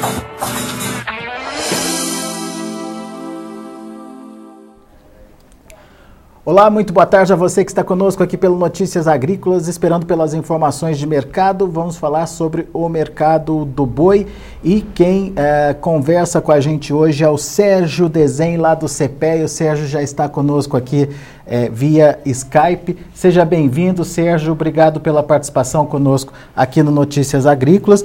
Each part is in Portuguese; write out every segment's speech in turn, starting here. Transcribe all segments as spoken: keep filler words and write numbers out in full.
Olá, muito boa tarde a você que está conosco aqui pelo Notícias Agrícolas, esperando pelas informações de mercado. Vamos falar sobre o mercado do boi e quem é, conversa com a gente hoje é o Sérgio Desen, lá do CEPEA. O Sérgio já está conosco aqui é, via Skype. Seja bem-vindo, Sérgio. Obrigado pela participação conosco aqui no Notícias Agrícolas.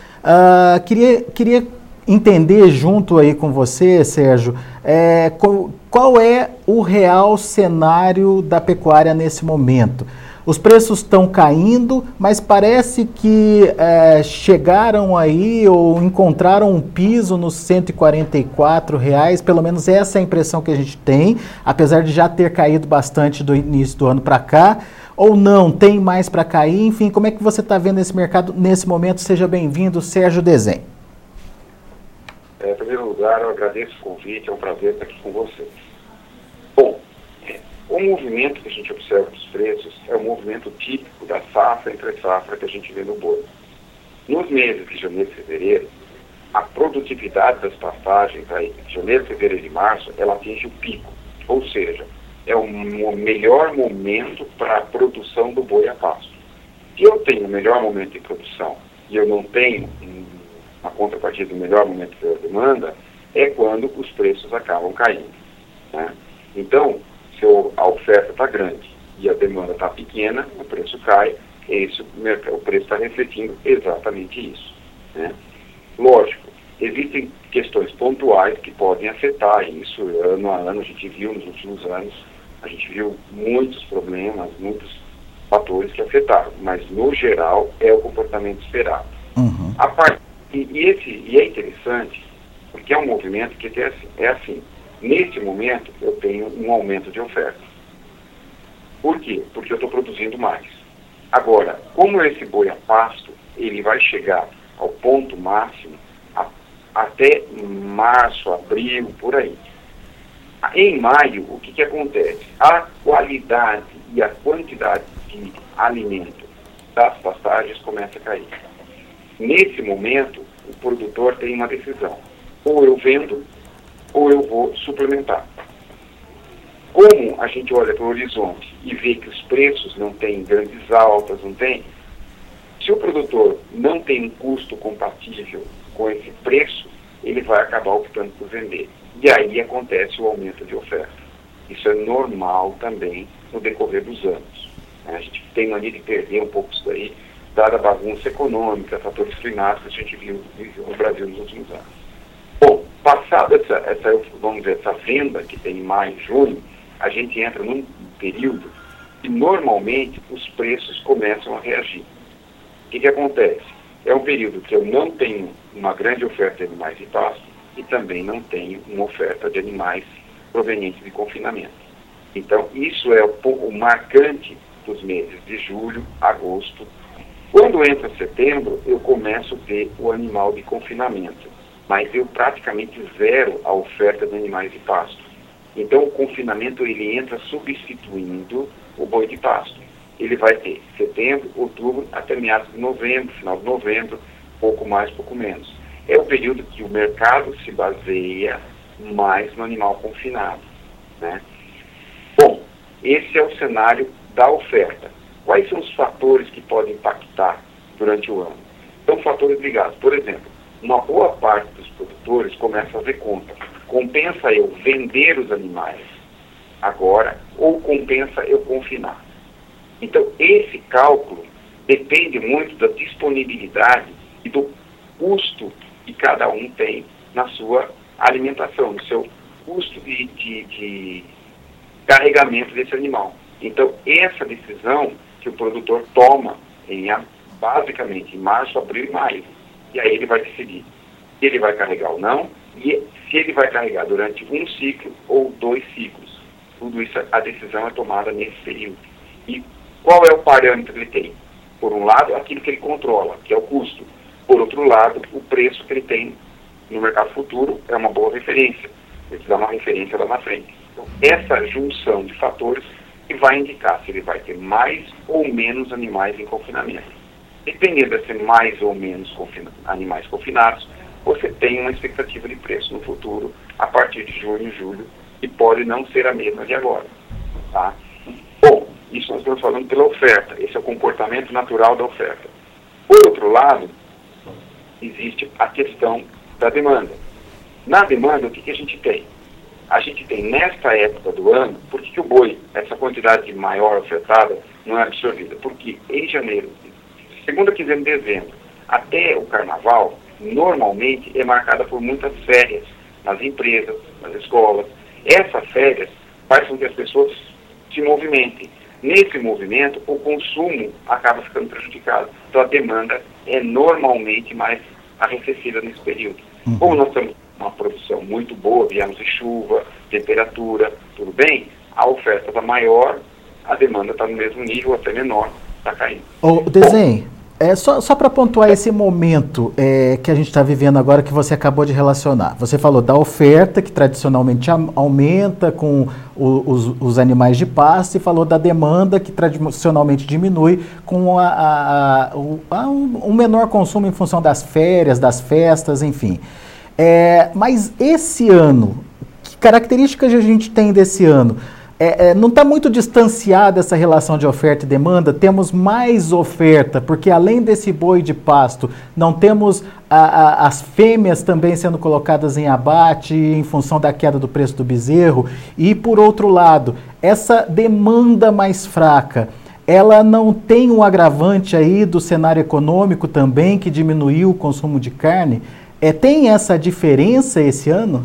Uh, queria, queria entender junto aí com você, Sérgio, é, qual, qual é o real cenário da pecuária nesse momento? Os preços estão caindo, mas parece que é, chegaram aí ou encontraram um piso nos cento e quarenta e quatro reais, pelo menos essa é a impressão que a gente tem, apesar de já ter caído bastante do início do ano para cá, ou não, tem mais para cair, enfim, como é que você está vendo esse mercado nesse momento? Seja bem-vindo, Sérgio Desen. É, em primeiro lugar, eu agradeço o convite, é um prazer estar aqui com vocês. Bom, é, o movimento que a gente observa dos preços é um movimento típico da safra entre safra que a gente vê no boi. Nos meses de janeiro e fevereiro, a produtividade das pastagens, aí, de janeiro, fevereiro e março, ela atinge o pico, ou seja, é o melhor momento para a produção do boi a pasto. Se eu tenho o melhor momento de produção e eu não tenho um a contrapartida do melhor momento da demanda, é quando os preços acabam caindo. Né? Então, se a oferta está grande e a demanda está pequena, o preço cai, esse, o preço está refletindo exatamente isso. Né? Lógico, existem questões pontuais que podem afetar isso, ano a ano, a gente viu nos últimos anos, a gente viu muitos problemas, muitos fatores que afetaram, mas no geral é o comportamento esperado. Uhum. A parte E, e, esse, e é interessante, porque é um movimento que é assim, é assim. Neste momento, eu tenho um aumento de oferta. Por quê? Porque eu estou produzindo mais. Agora, como esse boi a pasto, ele vai chegar ao ponto máximo a, até março, abril, por aí. Em maio, o que, que acontece? A qualidade e a quantidade de alimento das pastagens começa a cair. Nesse momento, o produtor tem uma decisão. Ou eu vendo, ou eu vou suplementar. Como a gente olha para o horizonte e vê que os preços não têm grandes altas, não tem, se o produtor não tem um custo compatível com esse preço, ele vai acabar optando por vender. E aí acontece o aumento de oferta. Isso é normal também no decorrer dos anos. A gente tem mania de perder um pouco isso daí, dada a bagunça econômica, fatores climáticos que a gente viu no Brasil nos últimos anos. Bom, passada essa, essa, vamos dizer, essa venda que tem em maio e junho, a gente entra num período que normalmente os preços começam a reagir. O que, que acontece? É um período que eu não tenho uma grande oferta de animais de pasto e também não tenho uma oferta de animais provenientes de confinamento. Então, isso é o, o marcante dos meses de julho, agosto. Quando entra setembro, eu começo a ter o animal de confinamento, mas eu praticamente zero a oferta de animais de pasto. Então, o confinamento ele entra substituindo o boi de pasto. Ele vai ter setembro, outubro, até meados de novembro, final de novembro, pouco mais, pouco menos. É o período que o mercado se baseia mais no animal confinado. Né? Bom, esse é o cenário da oferta. Quais são os fatores que podem impactar durante o ano? São fatores ligados. Por exemplo, uma boa parte dos produtores começa a fazer conta. Compensa eu vender os animais agora ou compensa eu confinar? Então, esse cálculo depende muito da disponibilidade e do custo que cada um tem na sua alimentação, no seu custo de, de, de carregamento desse animal. Então, essa decisão que o produtor toma em, basicamente em março, abril e maio. E aí ele vai decidir se ele vai carregar ou não, e se ele vai carregar durante um ciclo ou dois ciclos. Tudo isso, a decisão é tomada nesse período. E qual é o parâmetro que ele tem? Por um lado, aquilo que ele controla, que é o custo. Por outro lado, o preço que ele tem no mercado futuro é uma boa referência. Ele dá uma referência lá na frente. Então, essa junção de fatores que vai indicar se ele vai ter mais ou menos animais em confinamento. Dependendo de ser mais ou menos confina- animais confinados, você tem uma expectativa de preço no futuro, a partir de junho e julho, que pode não ser a mesma de agora. Tá? Bom, isso nós estamos falando pela oferta, esse é o comportamento natural da oferta. Por outro lado, existe a questão da demanda. Na demanda, o que, que a gente tem? A gente tem, nesta época do ano, por que, que o boi, essa quantidade maior ofertada, não é absorvida? Porque em janeiro, segunda quinzena de dezembro, até o carnaval, normalmente é marcada por muitas férias nas empresas, nas escolas. Essas férias fazem com que as pessoas se movimentem. Nesse movimento, o consumo acaba ficando prejudicado. Então, a demanda é normalmente mais arrefecida nesse período. Uhum. Como nós temos uma produção muito boa, viemos de chuva, temperatura, tudo bem, a oferta está maior, a demanda está no mesmo nível, até menor, está caindo. O desenho, é, só, só para pontuar esse momento é, que a gente está vivendo agora, que você acabou de relacionar. Você falou da oferta, que tradicionalmente aumenta com o, os, os animais de pasto, e falou da demanda, que tradicionalmente diminui com a, a, a, o, a, um menor consumo em função das férias, das festas, enfim. É, mas esse ano, que características a gente tem desse ano? É, é, não está muito distanciada essa relação de oferta e demanda? Temos mais oferta, porque além desse boi de pasto, não temos a, a, as fêmeas também sendo colocadas em abate em função da queda do preço do bezerro. E, por outro lado, essa demanda mais fraca, ela não tem um agravante aí do cenário econômico também, que diminuiu o consumo de carne? É, tem essa diferença esse ano?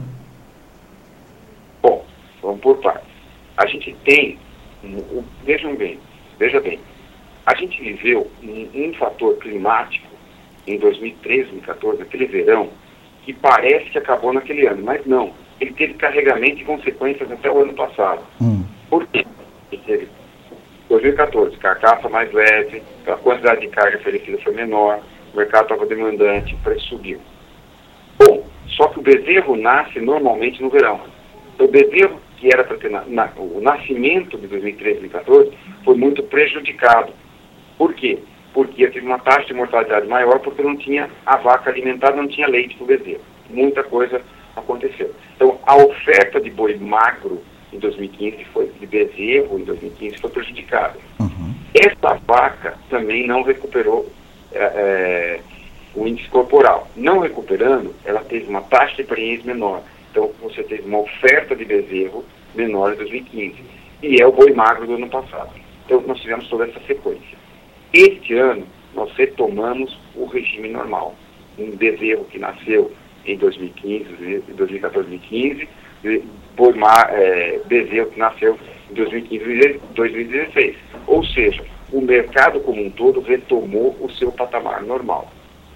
Bom, vamos por partes. A gente tem, vejam bem, veja bem, a gente viveu um, um fator climático em dois mil e treze, dois mil e quatorze, aquele verão, que parece que acabou naquele ano, mas não. Ele teve carregamento e consequências até o ano passado. Hum. Por quê? Ele teve dois mil e quatorze, carcaça mais leve, a quantidade de carga oferecida foi menor, o mercado estava demandante, o preço subiu. Bom, só que o bezerro nasce normalmente no verão. Então, o bezerro que era para ter, na, na, o nascimento de dois mil e treze, dois mil e quatorze, foi muito prejudicado. Por quê? Porque teve uma taxa de mortalidade maior, porque não tinha a vaca alimentada, não tinha leite para o bezerro. Muita coisa aconteceu. Então, a oferta de boi magro em dois mil e quinze, foi, de bezerro em dois mil e quinze, foi prejudicada. Uhum. Essa vaca também não recuperou é, é, o índice corporal. Não recuperando, ela teve uma taxa de prenhez menor. Então, você teve uma oferta de bezerro menor em dois mil e quinze. E é o boi magro do ano passado. Então, nós tivemos toda essa sequência. Este ano, nós retomamos o regime normal. Um bezerro que nasceu em dois mil e quinze, dois mil e quatorze, dois mil e quinze, boi ma, é, bezerro que nasceu em dois mil e quinze e dois mil e dezesseis. Ou seja, o mercado como um todo retomou o seu patamar normal.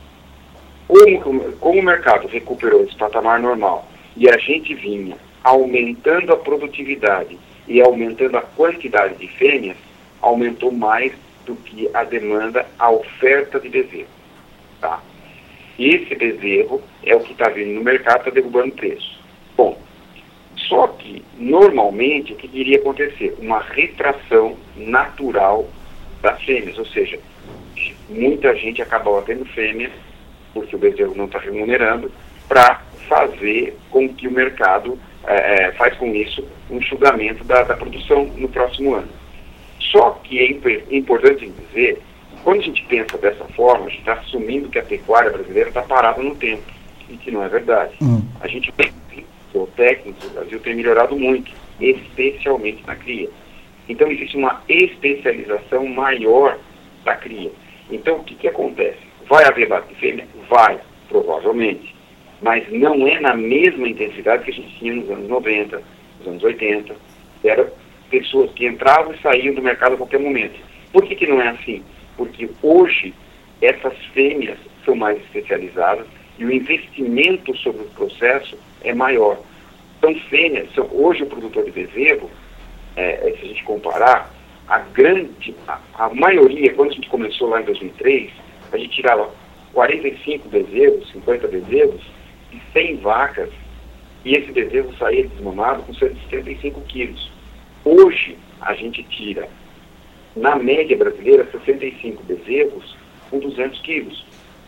Como, como o mercado recuperou esse patamar normal e a gente vinha aumentando a produtividade e aumentando a quantidade de fêmeas, aumentou mais do que a demanda, a oferta de bezerro. Tá? Esse bezerro é o que está vindo no mercado, está derrubando o preço. Bom, só que, normalmente, o que iria acontecer? Uma retração natural das fêmeas, ou seja, muita gente acabava tendo fêmeas, porque o bezerro não está remunerando, para fazer com que o mercado é, faz com isso um enxugamento da, da produção no próximo ano. Só que é imp- importante dizer, quando a gente pensa dessa forma, a gente está assumindo que a pecuária brasileira está parada no tempo, e que não é verdade. Hum. A gente tem, o técnico do Brasil tem melhorado muito, especialmente na cria. Então existe uma especialização maior da cria. Então o que, que acontece? Vai haver bate de fêmea? Vai, provavelmente. Mas não é na mesma intensidade que a gente tinha nos anos noventa, nos anos oitenta. Era pessoas que entravam e saíam do mercado a qualquer momento. Por que, que não é assim? Porque hoje essas fêmeas são mais especializadas e o investimento sobre o processo é maior. Então, fêmeas, são, hoje o produtor de bezerro, é, se a gente comparar, a grande, a, a maioria, quando a gente começou lá em dois mil e três, a gente tirava quarenta e cinco bezerros, cinquenta bezerros, e cem vacas, e esse bezerro saía desmamado com setenta e cinco quilos. Hoje, a gente tira, na média brasileira, sessenta e cinco bezerros com duzentos quilos.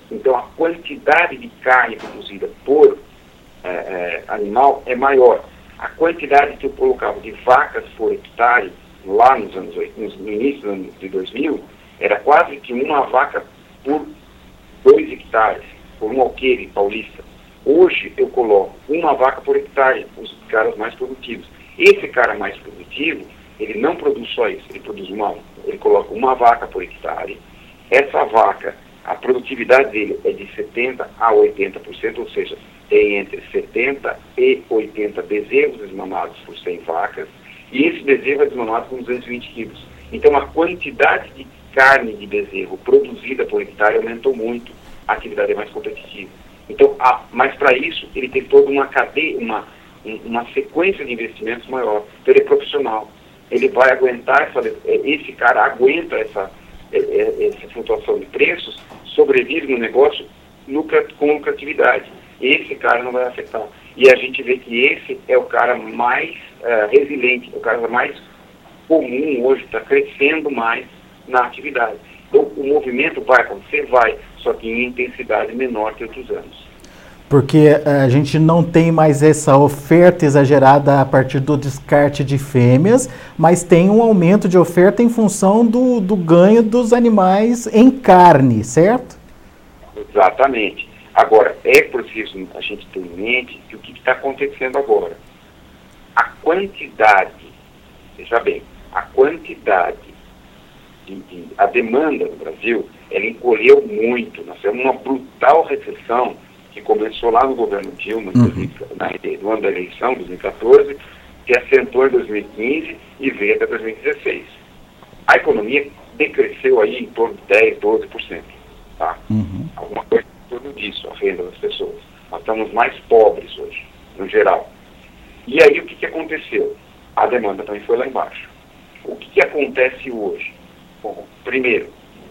Então a quantidade de carne produzida por é, é, animal é maior. A quantidade que eu colocava de vacas por hectare lá nos anos oitenta, no início dos anos de dois mil, era quase que uma vaca por dois hectares, por um alqueire paulista. Hoje eu coloco uma vaca por hectare, os caras mais produtivos. Esse cara mais produtivo, ele não produz só isso, ele produz uma, ele coloca uma vaca por hectare. Essa vaca, a produtividade dele é de setenta a oitenta por cento, ou seja, tem entre setenta e oitenta bezerros desmamados por cem vacas, e esse bezerro é desmamado com duzentos e vinte quilos. Então a quantidade de carne de bezerro produzida por hectare aumentou muito, a atividade é mais competitiva. Então, a, mas para isso, ele tem toda uma cadeia, uma, uma sequência de investimentos maior. Então, ele é profissional. Ele vai aguentar, essa, esse cara aguenta essa, essa flutuação de preços, sobrevive no negócio lucra, com lucratividade. Esse cara não vai afetar. E a gente vê que esse é o cara mais uh, resiliente, o cara mais comum hoje, está crescendo mais na atividade. Então, o movimento vai acontecer? Vai, só que em intensidade menor que outros anos. Porque a gente não tem mais essa oferta exagerada a partir do descarte de fêmeas, mas tem um aumento de oferta em função do, do ganho dos animais em carne, certo? Exatamente. Agora, é preciso a gente ter em mente que o que está acontecendo agora? A quantidade, veja bem, a quantidade De, de, a demanda no Brasil, ela encolheu muito. Nós tivemos uma brutal recessão que começou lá no governo Dilma, uhum. na, no ano da eleição, dois mil e quatorze, que assentou em dois mil e quinze e veio até dois mil e dezesseis. A economia decresceu aí em torno de dez, doze por cento. Tá? Uhum. Alguma coisa em torno disso, a renda das pessoas. Nós estamos mais pobres hoje, no geral. E aí o que, que aconteceu? A demanda também foi lá embaixo. O que, que acontece hoje? Bom, primeiro,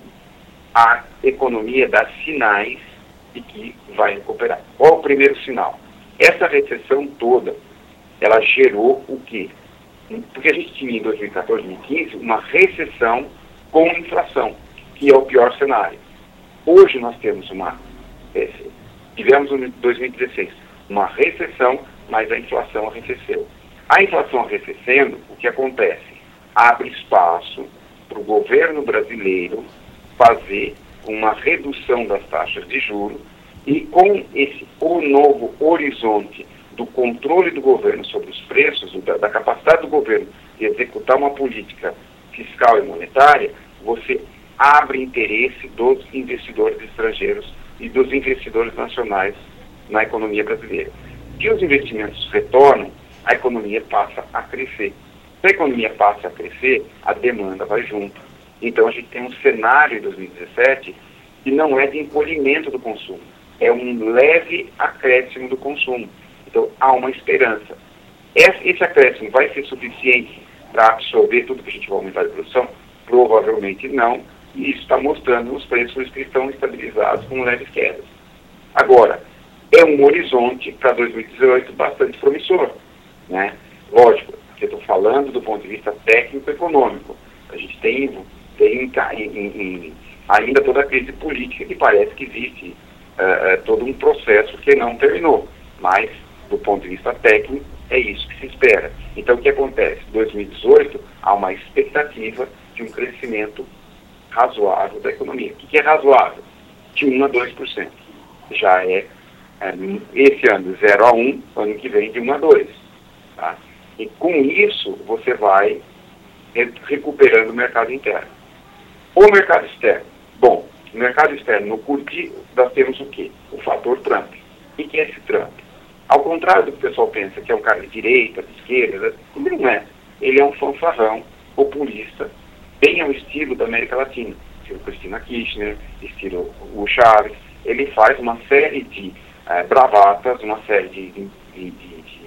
a economia dá sinais de que vai recuperar. Qual o primeiro sinal? Essa recessão toda, ela gerou o quê? Porque a gente tinha em dois mil e quatorze, dois mil e quinze, uma recessão com inflação, que é o pior cenário. Hoje nós temos uma, é, tivemos em dois mil e dezesseis, uma recessão, mas a inflação arrefeceu. A inflação arrefecendo, o que acontece? Abre espaço para o governo brasileiro fazer uma redução das taxas de juros e com esse o novo horizonte do controle do governo sobre os preços, da, da capacidade do governo de executar uma política fiscal e monetária, você abre interesse dos investidores estrangeiros e dos investidores nacionais na economia brasileira. Se os investimentos retornam, a economia passa a crescer. Se a economia passa a crescer, a demanda vai junto. Então a gente tem um cenário em dois mil e dezessete que não é de encolhimento do consumo, é um leve acréscimo do consumo. Então há uma esperança. Esse acréscimo vai ser suficiente para absorver tudo que a gente vai aumentar de produção? Provavelmente não, e isso está mostrando os preços que estão estabilizados com leves quedas. Agora, é um horizonte para dois mil e dezoito bastante promissor, né? Lógico, eu estou falando do ponto de vista técnico-econômico. A gente tem, tem em, em, ainda toda a crise política que parece que existe uh, todo um processo que não terminou. Mas, do ponto de vista técnico, é isso que se espera. Então, o que acontece? Em dois mil e dezoito, há uma expectativa de um crescimento razoável da economia. O que é razoável? De um a dois por cento. Já é, é esse ano, de zero a um, ano que vem, de um a dois por cento. Tá? E com isso, você vai recuperando o mercado interno. O mercado externo. Bom, no mercado externo, no curto, nós temos o quê? O fator Trump. E quem é esse Trump? Ao contrário do que o pessoal pensa, que é um cara de direita, de esquerda, ele não é. Ele é um fanfarrão populista, bem ao estilo da América Latina. Estilo Cristina Kirchner, estilo Hugo Chávez. Ele faz uma série de uh, bravatas, uma série de, de, de, de, de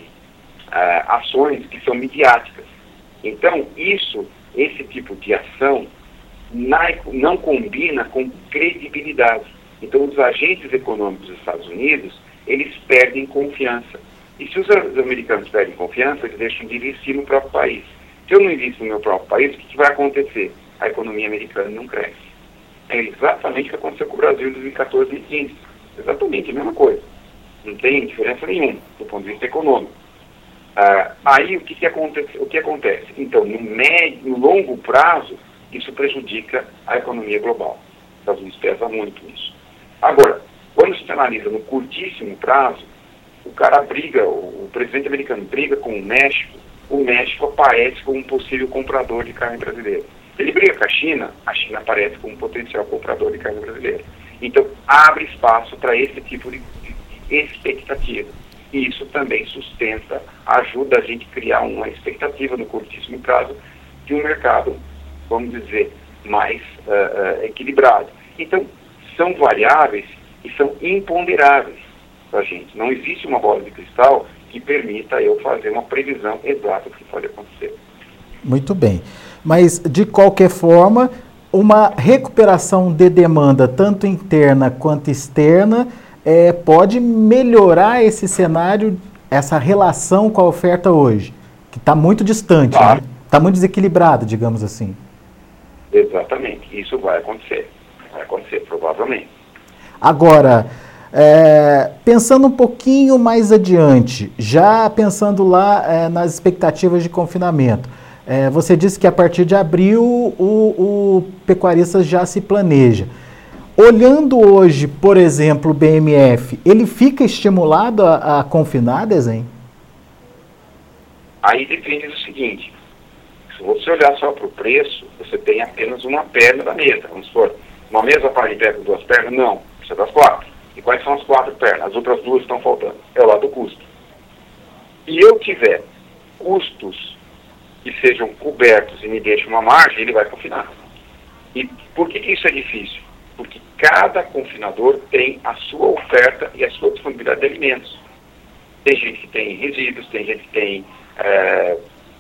uh, ações que são midiáticas. Então, isso, esse tipo de ação na, não combina com credibilidade. Então, os agentes econômicos dos Estados Unidos, eles perdem confiança. E se os americanos perdem confiança, eles deixam de investir no próprio país. Se eu não invisto no meu próprio país, o que, que vai acontecer? A economia americana não cresce. É exatamente o que aconteceu com o Brasil em dois mil e quatorze e dois mil e quinze. Exatamente a mesma coisa. Não tem diferença nenhuma do ponto de vista econômico. Ah, aí o que, que, acontece, o que acontece? Então, no, médio, no longo prazo, isso prejudica a economia global. Os Estados Unidos pesa muito nisso. Agora, quando se analisa no curtíssimo prazo, o cara briga, o, o presidente americano briga com o México, o México aparece como um possível comprador de carne brasileira. Ele briga com a China, a China aparece como um potencial comprador de carne brasileira. Então, abre espaço para esse tipo de, de expectativa. E isso também sustenta, ajuda a gente a criar uma expectativa no curtíssimo prazo de um mercado, vamos dizer, mais uh, uh, equilibrado. Então, são variáveis e são imponderáveis para a gente. Não existe uma bola de cristal que permita eu fazer uma previsão exata do que pode acontecer. Muito bem. Mas, de qualquer forma, uma recuperação de demanda, tanto interna quanto externa, é, pode melhorar esse cenário, essa relação com a oferta hoje, que está muito distante, claro. Né? Está muito desequilibrado, digamos assim. Exatamente. Isso vai acontecer. Vai acontecer, provavelmente. Agora, é, pensando um pouquinho mais adiante, já pensando lá é, nas expectativas de confinamento, é, você disse que a partir de abril o, o pecuarista já se planeja. Olhando hoje, por exemplo, o B M F, ele fica estimulado a, a confinar, Desenho? Aí depende do seguinte, se você olhar só para o preço, você tem apenas uma perna da mesa. Vamos supor, uma mesa para em pé com duas pernas? Não, precisa das quatro. E quais são as quatro pernas? As outras duas estão faltando. É o lado do custo. E eu tiver custos que sejam cobertos e me deixem uma margem, ele vai confinar. E por que, que isso é difícil? Porque cada confinador tem a sua oferta e a sua disponibilidade de alimentos. Tem gente que tem resíduos, tem gente que tem é,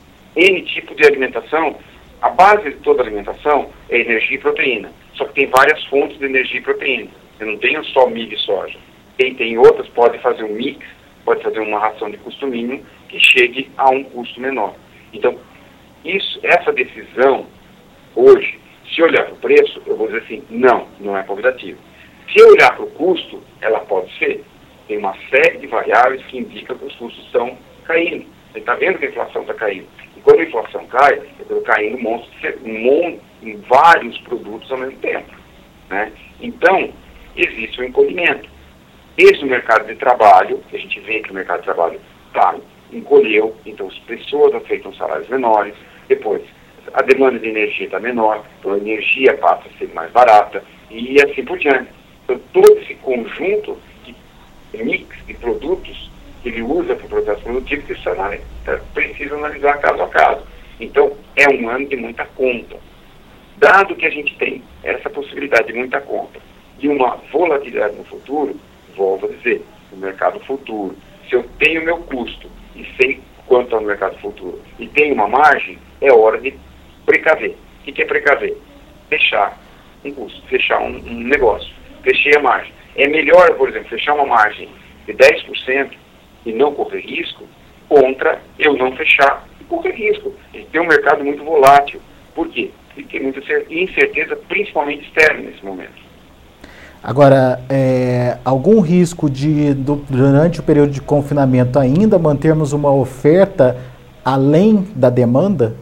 N tipo de alimentação. A base de toda alimentação é energia e proteína. Só que tem várias fontes de energia e proteína. Eu não tenho só milho e soja. Quem tem outras pode fazer um mix, pode fazer uma ração de custo mínimo que chegue a um custo menor. Então, isso, essa decisão, hoje, se olhar para o preço, eu vou dizer assim, não, não é convidativo. Se eu olhar para o custo, ela pode ser. Tem uma série de variáveis que indicam que os custos estão caindo. Você está vendo que a inflação está caindo. E quando a inflação cai, eu estou caindo um monte, um monte, em vários produtos ao mesmo tempo. Né? Então, existe um encolhimento. Esse mercado de trabalho, que a gente vê que o mercado de trabalho tá, encolheu, então as pessoas aceitam salários menores, depois a demanda de energia está menor, então a energia passa a ser mais barata, e assim por diante. Então, todo esse conjunto de mix de produtos que ele usa para o processo produtivo que você precisa analisar caso a caso. Então, é um ano de muita conta. Dado que a gente tem essa possibilidade de muita conta e uma volatilidade no futuro, volto a dizer, no mercado futuro, se eu tenho meu custo e sei quanto é no mercado futuro e tenho uma margem, é hora de precaver. O que é precaver? Fechar um custo, fechar um, um negócio. Fechei a margem. É melhor, por exemplo, fechar uma margem de dez por cento e não correr risco, contra eu não fechar e correr risco. A gente tem um mercado muito volátil. Por quê? Porque tem muita incerteza, principalmente externa nesse momento. Agora, é, algum risco de, do, durante o período de confinamento, ainda mantermos uma oferta além da demanda?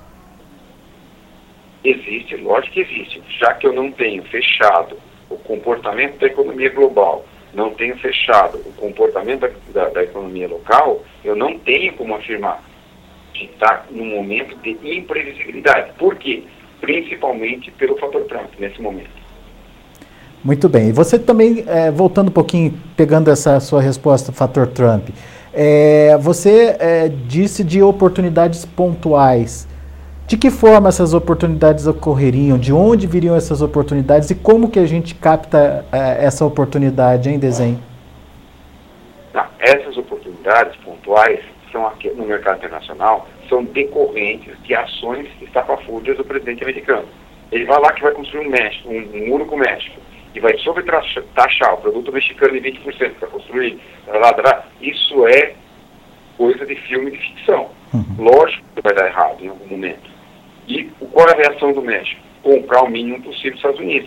Existe, lógico que existe. Já que eu não tenho fechado o comportamento da economia global, não tenho fechado o comportamento da, da, da economia local, eu não tenho como afirmar que está num momento de imprevisibilidade. Por quê? Principalmente pelo fator Trump, nesse momento. Muito bem. E você também, é, voltando um pouquinho, pegando essa sua resposta, fator Trump, é, você é, disse de oportunidades pontuais. De que forma essas oportunidades ocorreriam? De onde viriam essas oportunidades? E como que a gente capta é, essa oportunidade em desenho? Não, essas oportunidades pontuais são aqui no mercado internacional, são decorrentes de ações estapafúrdias do presidente americano. Ele vai lá que vai construir um, México, um, um muro com o México e vai sobretaxar o produto mexicano em vinte por cento para construir. Lá, lá, isso é coisa de filme de ficção. Uhum. Lógico que vai dar errado em algum momento. E qual é a reação do México? Comprar o mínimo possível dos Estados Unidos.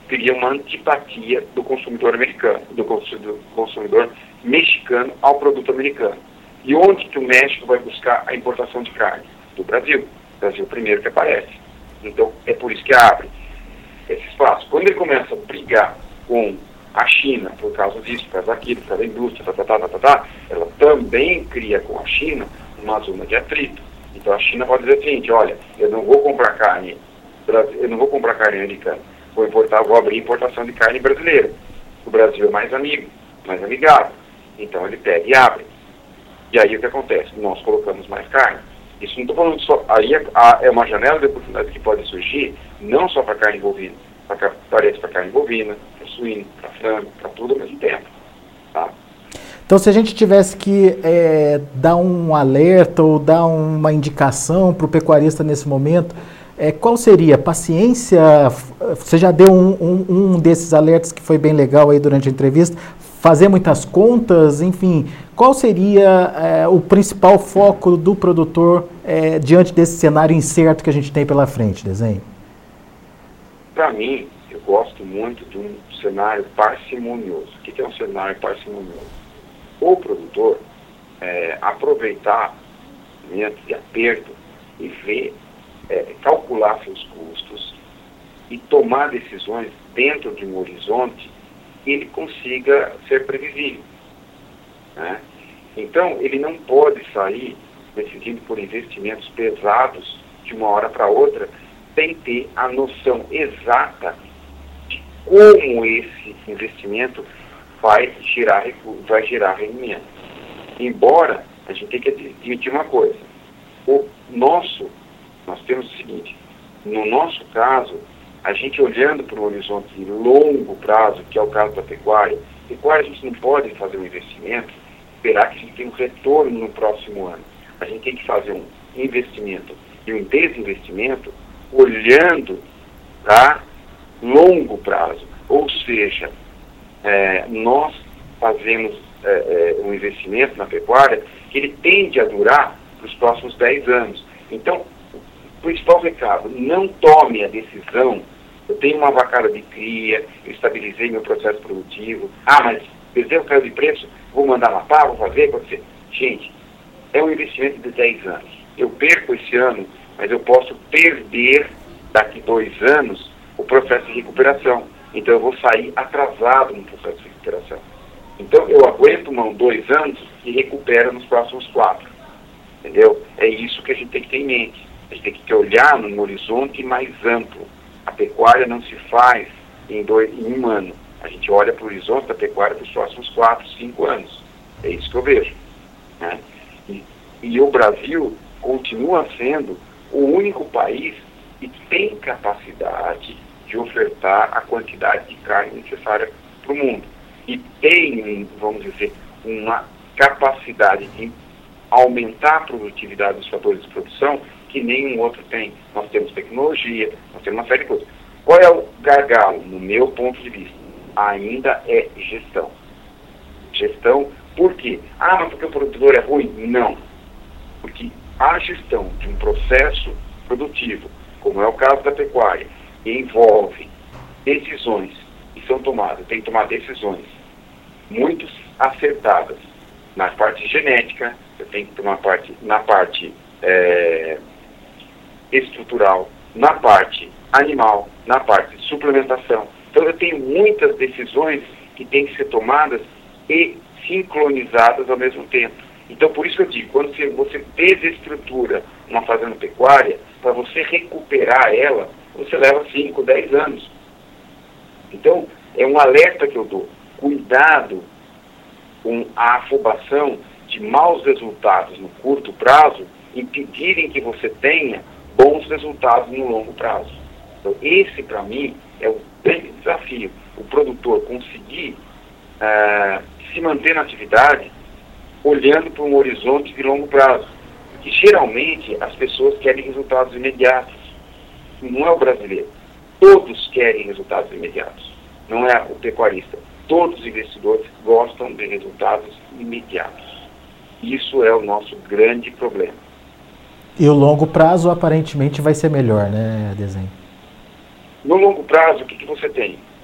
cria uma antipatia do consumidor americano, do consumidor, consumidor mexicano ao produto americano. E onde que o México vai buscar a importação de carne? Do Brasil. O Brasil é o primeiro que aparece. Então, é por isso que abre esse espaço. Quando ele começa a brigar com a China, por causa disso, por causa daquilo, por causa da indústria, tá, tá, tá, tá, tá, ela também cria com a China uma zona de atrito. Então, a China pode dizer o seguinte, olha, eu não vou comprar carne, eu não vou comprar carne americana, vou importar, vou abrir importação de carne brasileira. O Brasil é mais amigo, mais amigável. Então, ele pega e abre. E aí, o que acontece? Nós colocamos mais carne. Isso não estou falando só... Aí é, é uma janela de oportunidade que pode surgir, não só para carne bovina, parece para carne bovina, para suíno, para frango, para tudo ao mesmo tempo. Tá? Então, se a gente tivesse que é, dar um alerta ou dar uma indicação para o pecuarista nesse momento, é, qual seria? Paciência? Você já deu um, um, um desses alertas que foi bem legal aí durante a entrevista. Fazer muitas contas, enfim. Qual seria é, o principal foco do produtor é, diante desse cenário incerto que a gente tem pela frente, Desenho? Para mim, eu gosto muito de um cenário parcimonioso. O que é um cenário parcimonioso? O produtor é, aproveitar momentos de aperto e ver, é, calcular seus custos e tomar decisões dentro de um horizonte que ele consiga ser previsível. Né? Então, ele não pode sair decidindo por investimentos pesados de uma hora para outra sem ter a noção exata de como esse investimento vai gerar, vai gerar rendimento. Embora a gente tenha que admitir uma coisa, o nosso, nós temos o seguinte, no nosso caso, a gente olhando para um horizonte de longo prazo, que é o caso da pecuária, pecuária a gente não pode fazer um investimento, esperar que a gente tenha um retorno no próximo ano. A gente tem que fazer um investimento e um desinvestimento olhando para longo prazo. Ou seja, é, nós fazemos é, é, um investimento na pecuária que ele tende a durar para os próximos dez anos. Então, o principal recado, não tome a decisão, eu tenho uma vacada de cria, eu estabilizei meu processo produtivo, ah, mas perdeu o caiu de preço, vou mandar matar, vou fazer, pode ser. Gente, é um investimento de dez anos. Eu perco esse ano, mas eu posso perder daqui dois anos o processo de recuperação. Então eu vou sair atrasado no processo de recuperação. Então eu aguento mão dois anos e recupero nos próximos quatro. Entendeu? É isso que a gente tem que ter em mente. A gente tem que olhar num horizonte mais amplo. A pecuária não se faz em, dois, em um ano. A gente olha para o horizonte da pecuária para os próximos quatro, cinco anos. É isso que eu vejo. Né? E, e o Brasil continua sendo o único país que tem capacidade de ofertar a quantidade de carne necessária para o mundo. E tem, vamos dizer, uma capacidade de aumentar a produtividade dos fatores de produção que nenhum outro tem. Nós temos tecnologia, nós temos uma série de coisas. Qual é o gargalo, no meu ponto de vista? Ainda é gestão. Gestão, por quê? Ah, mas porque o produtor é ruim? Não. Porque a gestão de um processo produtivo, como é o caso da pecuária, envolve decisões que são tomadas, tem que tomar decisões muito acertadas na parte genética, eu tenho que tomar parte na parte é, estrutural, na parte animal, na parte de suplementação. Então eu tenho muitas decisões que têm que ser tomadas e sincronizadas ao mesmo tempo. Então por isso que eu digo, quando você, você desestrutura uma fazenda pecuária, para você recuperar ela, você leva cinco, dez anos. Então é um alerta que eu dou. Cuidado com a afobação de maus resultados no curto prazo impedirem que você tenha bons resultados no longo prazo. Então, esse, para mim, é o grande desafio. O produtor conseguir uh, se manter na atividade olhando para um horizonte de longo prazo. Porque, geralmente, as pessoas querem resultados imediatos. Não é o brasileiro. Todos querem resultados imediatos. Não é o pecuarista. Todos os investidores gostam de resultados imediatos. Isso é o nosso grande problema. E o longo prazo, aparentemente, vai ser melhor, né, Desenho? No longo prazo, o que, que você tem?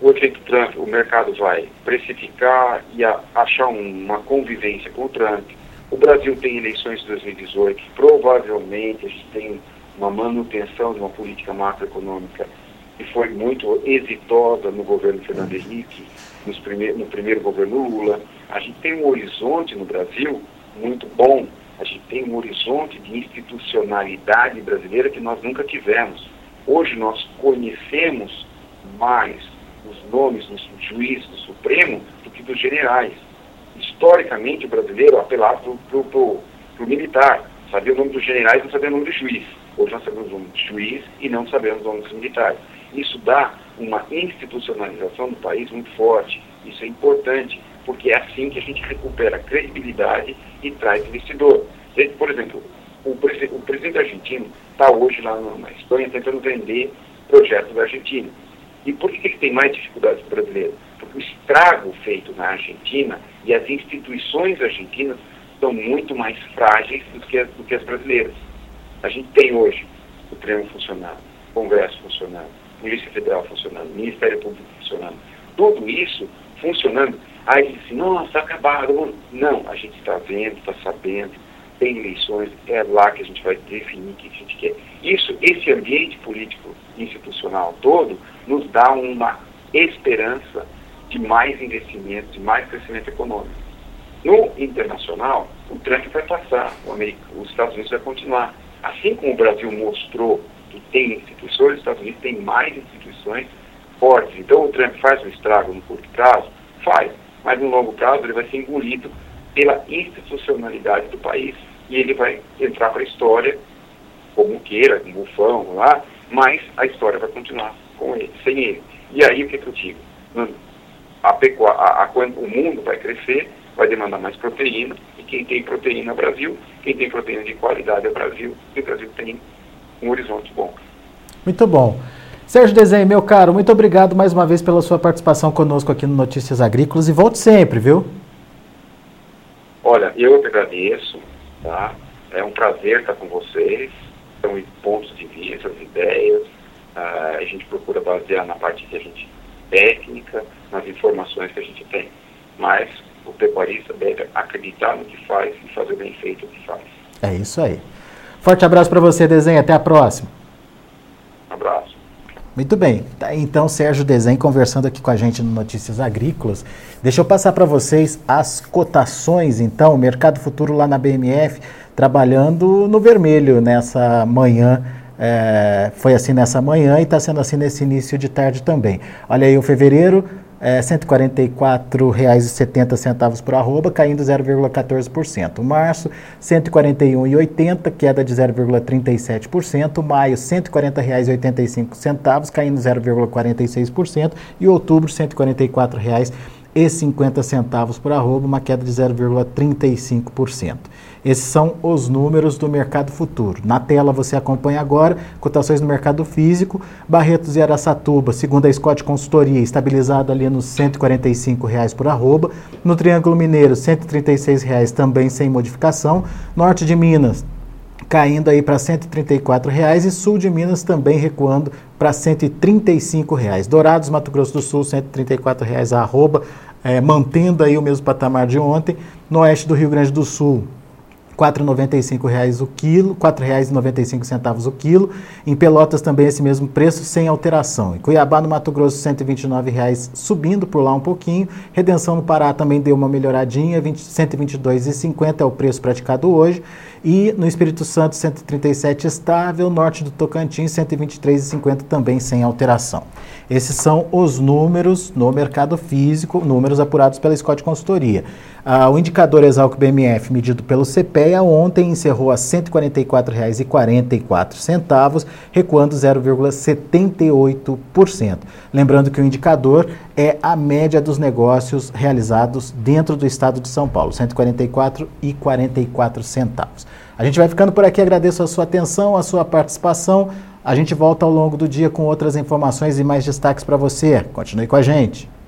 o efeito Trump, o mercado vai precificar e a, achar um, uma convivência com o Trump. O Brasil tem eleições de dois mil e dezoito, provavelmente a gente tem uma manutenção de uma política macroeconômica que foi muito exitosa no governo Fernando Henrique, nos prime- no primeiro governo Lula. A gente tem um horizonte no Brasil muito bom, a gente tem um horizonte de institucionalidade brasileira que nós nunca tivemos. Hoje nós conhecemos mais os nomes dos juízes do Supremo do que dos generais. Historicamente, o brasileiro apelava para o militar. Sabia o nome dos generais, não sabia o nome do juiz. Hoje nós sabemos o nome do juiz e não sabemos o nome dos militares. Isso dá uma institucionalização do país muito forte. Isso é importante, porque é assim que a gente recupera credibilidade e traz investidor. Por exemplo, o, presi- o presidente argentino está hoje lá na Espanha tentando vender projetos da Argentina. E por que ele tem mais dificuldades que o brasileiro? Porque o estrago feito na Argentina e as instituições argentinas são muito mais frágeis do que as, do que as brasileiras. A gente tem hoje o Tribunal funcionando, o Congresso funcionando, a Polícia Federal funcionando, o Ministério Público funcionando. Tudo isso funcionando. Aí diz assim, nossa, acabado. Não, a gente está vendo, está sabendo, tem eleições, é lá que a gente vai definir o que a gente quer. Isso, esse ambiente político institucional todo nos dá uma esperança de mais investimento, de mais crescimento econômico. No internacional, o Trump vai passar, o América, os Estados Unidos vai continuar. Assim como o Brasil mostrou que tem instituições, os Estados Unidos tem mais instituições fortes. Então o Trump faz um estrago no curto prazo? Faz, mas no longo prazo ele vai ser engolido pela institucionalidade do país e ele vai entrar para a história como queira, com bufão lá, mas a história vai continuar com ele, sem ele. E aí o que, que eu digo? A pecuária, a, a, o mundo vai crescer, vai demandar mais proteína, e quem tem proteína é o Brasil, quem tem proteína de qualidade é o Brasil, e o Brasil tem um horizonte bom. Muito bom. Sérgio Desenho, meu caro, muito obrigado mais uma vez pela sua participação conosco aqui no Notícias Agrícolas e volte sempre, viu? Olha, eu que agradeço, tá? É um prazer estar com vocês, são pontos de vista, as ideias, uh, a gente procura basear na parte que a gente técnica, nas informações que a gente tem, mas o pecuarista deve acreditar no que faz e fazer bem feito o que faz. É isso aí. Forte abraço para você, Desenho, até a próxima. Um abraço. Muito bem, tá, então Sérgio Desenho conversando aqui com a gente no Notícias Agrícolas. Deixa eu passar para vocês as cotações, então, o Mercado Futuro lá na B M F, trabalhando no vermelho nessa manhã, é, foi assim nessa manhã e está sendo assim nesse início de tarde também. Olha aí o fevereiro, é, cento e quarenta e quatro reais e setenta centavos por arroba, caindo zero vírgula quatorze por cento. Março, cento e quarenta e um reais e oitenta centavos, queda de zero vírgula trinta e sete por cento. Maio, cento e quarenta reais e oitenta e cinco centavos, caindo zero vírgula quarenta e seis por cento. E outubro, cento e quarenta e quatro reais e cinquenta centavos por arroba, uma queda de zero vírgula trinta e cinco por cento. Esses são os números do mercado futuro. Na tela você acompanha agora cotações no mercado físico. Barretos e Araçatuba, segundo a Scott Consultoria, estabilizado ali nos cento e quarenta e cinco reais por arroba. No Triângulo Mineiro, cento e trinta e seis reais também sem modificação. Norte de Minas, caindo aí para cento e trinta e quatro reais, e Sul de Minas também recuando para cento e trinta e cinco reais. Dourados, Mato Grosso do Sul, cento e trinta e quatro reais a arroba, é, mantendo aí o mesmo patamar de ontem. No oeste do Rio Grande do Sul, quatro reais e noventa e cinco reais o quilo, quatro reais e noventa e cinco centavos o quilo. Em Pelotas também esse mesmo preço, sem alteração. Em Cuiabá, no Mato Grosso, cento e vinte e nove reais, subindo por lá um pouquinho. Redenção no Pará também deu uma melhoradinha, cento e vinte e dois reais e cinquenta centavos é o preço praticado hoje. E no Espírito Santo, cento e trinta e sete reais estável. Norte do Tocantins, cento e vinte e três reais e cinquenta centavos também sem alteração. Esses são os números no mercado físico, números apurados pela Scott Consultoria. Ah, o indicador Exalc B M F, medido pelo C P E A, ontem encerrou a cento e quarenta e quatro reais e quarenta e quatro centavos, recuando zero vírgula setenta e oito por cento. Lembrando que o indicador é a média dos negócios realizados dentro do estado de São Paulo, cento e quarenta e quatro reais e quarenta e quatro centavos. A gente vai ficando por aqui, agradeço a sua atenção, a sua participação. A gente volta ao longo do dia com outras informações e mais destaques para você. Continue com a gente.